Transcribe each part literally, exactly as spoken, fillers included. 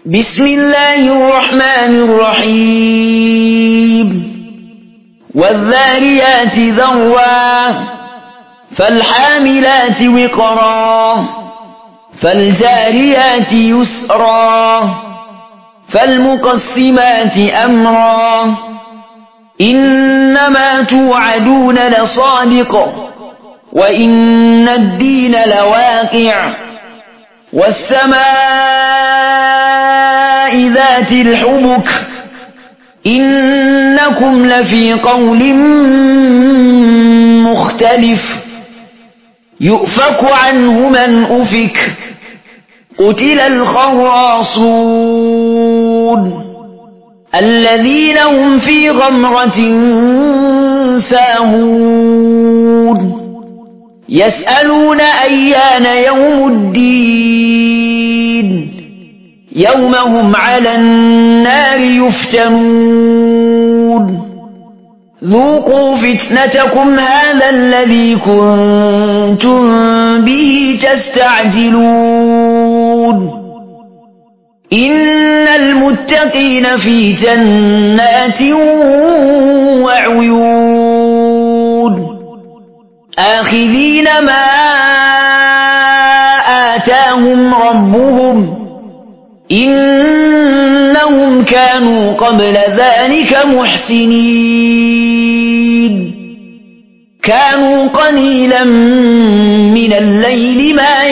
بسم الله الرحمن الرحيم والذاريات ذروا فالحاملات وقرا فالجاريات يسرا فالمقسمات أمرا إنما توعدون لصادق وإن الدين لواقع والسماء ذات الحبك إنكم لفي قول مختلف يؤفك عنه من أفك قتل الخراصون الذين هم في غمرة ساهون يسألون أيان يوم الدين يوم هم على النار يفتنون ذوقوا فتنتكم هذا الذي كنتم به تستعجلون إن المتقين في جنات وعيون آخذين ما آتاهم ربهم إنهم كانوا قبل ذلك محسنين كانوا قليلا من الليل ما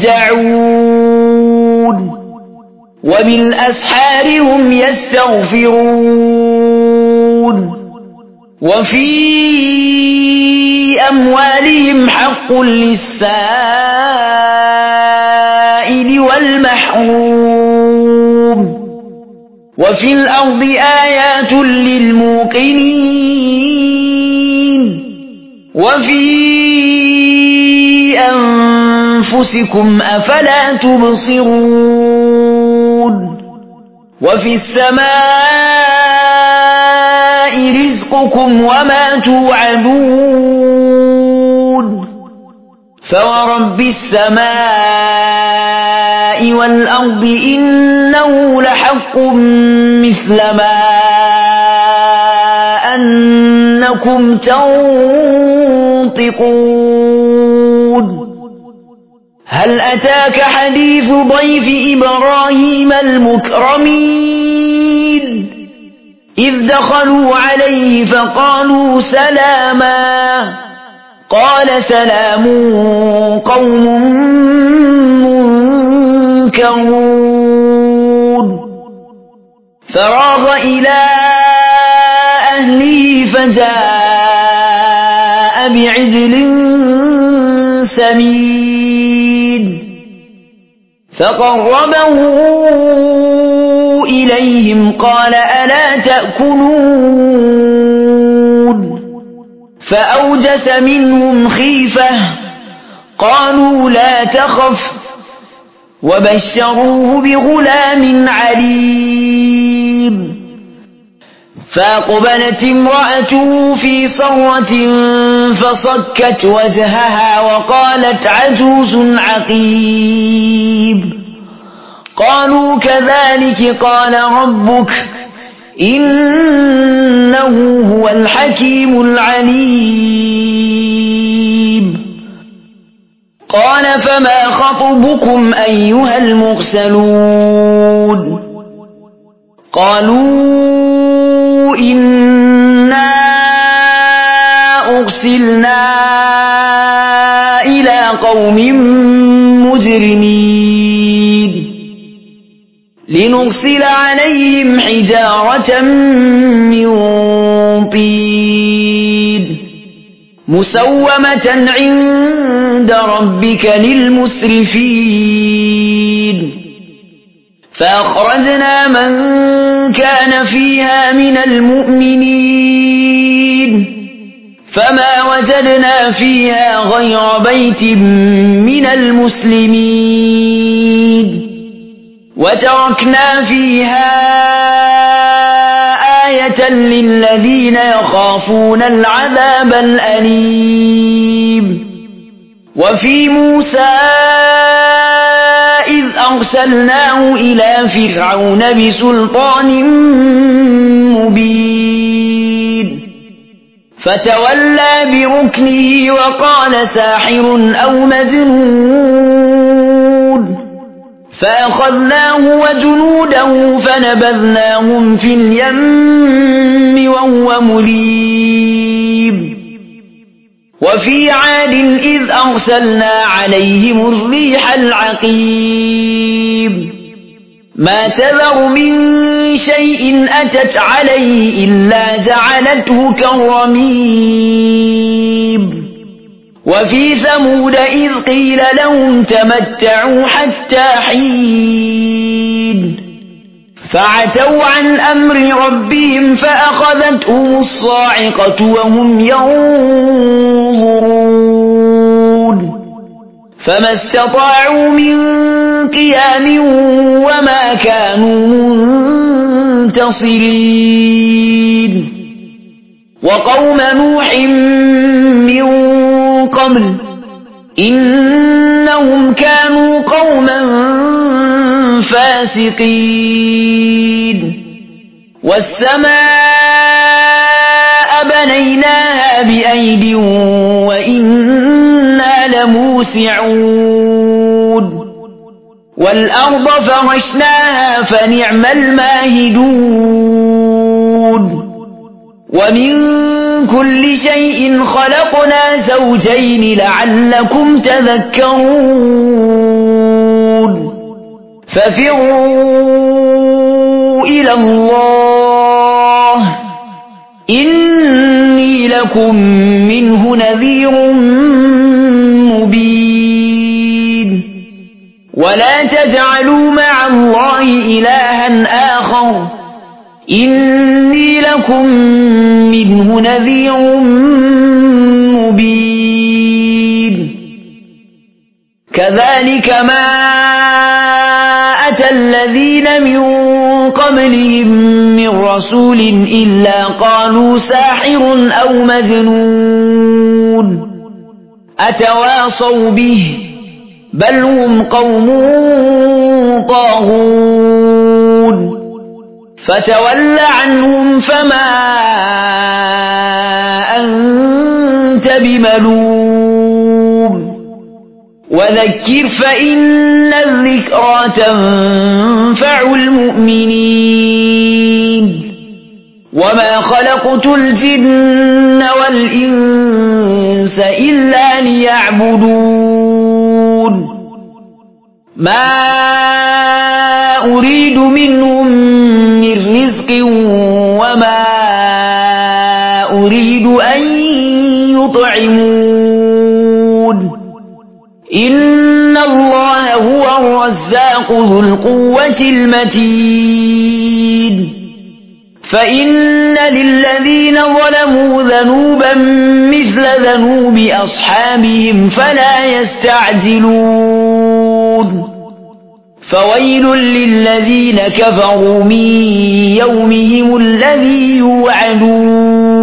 يهجعون وبالأسحار هم يستغفرون وفي أموالهم حق للسائل والمحروم وفي الأرض آيات للموقنين وفي أنفسكم أفلا تبصرون وفي السماء رزقكم وما توعدون فورب السماء والأرض إنه لحق مثل ما أنكم تنطقون هل أتاك حديث ضيف إبراهيم المكرمين إذ دخلوا عليه فقالوا سلاما قال سلام قوم منكرون فراغ إلى أهله فجاء بعجل سمين فقربه إليهم قال ألا تأكلون فأوجس منهم خيفة قالوا لا تخف وبشروه بغلام عليم فأقبلت امرأته في صرة فصكت وجهها وقالت عجوز عقيم قالوا كذلك قال ربك إنه هو الحكيم العليم قال فما خطبكم أيها المرسلون قالوا إنا أرسلنا إلى قوم مجرمين لنرسل عليهم حجارة من طين مسومة عند ربك للمسرفين فأخرجنا من كان فيها من المؤمنين فما وجدنا فيها غير بيت من المسلمين وتركنا فيها آية للذين يخافون العذاب الأليم وفي موسى إذ أرسلناه إلى فرعون بسلطان مبين فتولى بركنه وقال ساحر أو مجنون فأخذناه وجنوده فنبذناهم في اليم وهو مليم وفي عاد إذ أرسلنا عليهم الريح العقيم ما تذر من شيء أتت عليه إلا جعلته كالرميم وفي ثمود إذ قيل لهم تمتعوا حتى حين فعتوا عن أمر ربهم فأخذتهم الصاعقة وهم ينظرون فما استطاعوا من قيام وما كانوا منتصرين وقوم نوح من قبل إنهم كانوا قوما فاسقين والسماء بنيناها بأيد وإنا لموسعون والأرض فرشناها فنعم الماهدون ومن كل شيء خلقنا زوجين لعلكم تذكرون ففروا إلى الله إني لكم منه نذير مبين ولا تجعلوا مع الله إلها آخر إني لكم منه نذير مبين كذلك ما أتى الذين من قبلهم من رسول إلا قالوا ساحر أو مجنون أتواصوا به بل هم قوم طاغون فتول عنهم فما أنت بملوم وذكر فإن الذكرى تنفع المؤمنين وما خلقت الجن والإنس إلا ليعبدون ما أريد منهم من رزق وما أريد أن يطعمون إن الله هو الرزاق ذو القوة المتين فإن للذين ظلموا ذنوبا مثل ذنوب أصحابهم فلا يستعجلون فويل للذين كفروا من يومهم الذي يوعدون